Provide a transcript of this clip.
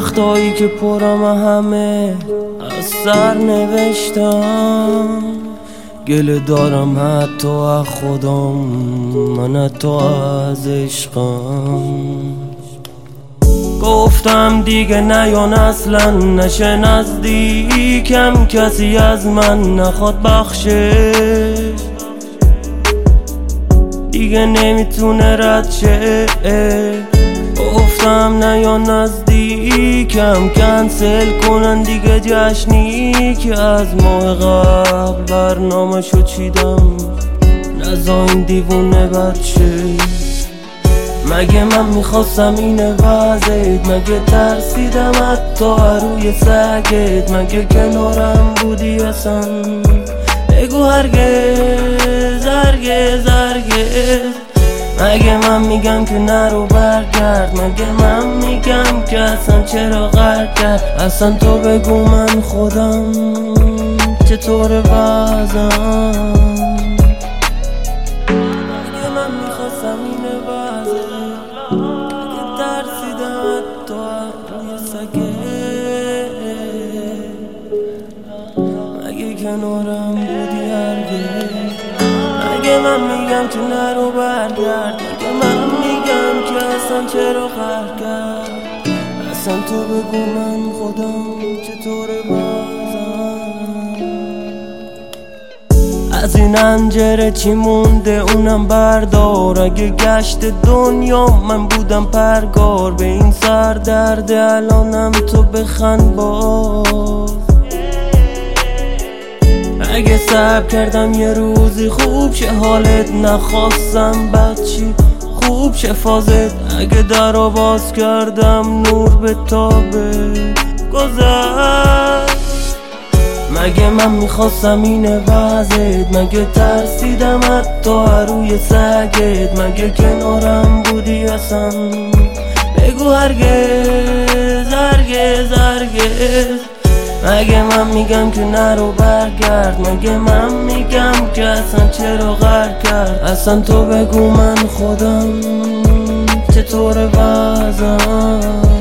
وقتایی که پرم همه از سر نوشتم، گله دارم حتی از خودم، من حتی از عشقم. گفتم دیگه نیان اصلا نشه نزدیکم، کسی از من نخواد بخشش، دیگه نمیتونه رد شه. گفتم نیا نزدیکم، کنسل کنن دیگه جشنی که از ماه قبل برنامه شو چیدم، نزا این دیوونه بد شه. مگه من میخواستم اینه وضعت، مگه ترسیدم حتی روی سگت، مگه کنارم بودی اصلا بگو هرگز هرگز هرگز. مگه من میگم که نرو برگرد، مگه من میگم که اصلا چرا غر کرد، اصلا تو بگو من خودم چطور وضعم. مگه من میخواستم اینه وضعت، مگه ترسیدم حتی روی سگت، مگه کنارم بودی هرگز. مگه من میگم که نرو برگرد، مگه من میگم که اصلا چرا غر کرد، اصلا تو بگو من خودم چطور وضعم. از این انجره چی مونده اونم بردار، اگه گشت دنیا من بودم پرگار، به این سر درد الانم تو بخند باز. اگه صبر کردم یه روزی خوب شه حالت، نخواستم بچی خوب شه فازت، اگه درو باز کردم نور به تابه گذشت. مگه من میخواستم اینه وضعت، مگه ترسیدم حتی روی سگت، مگه کنارم بودی اصلا بگو هرگز هرگز هرگز. مگه من میگم که نرو برگرد، مگه من میگم که اصلا چرا غر کرد، اصلا تو بگو من خودم چطور وضعم.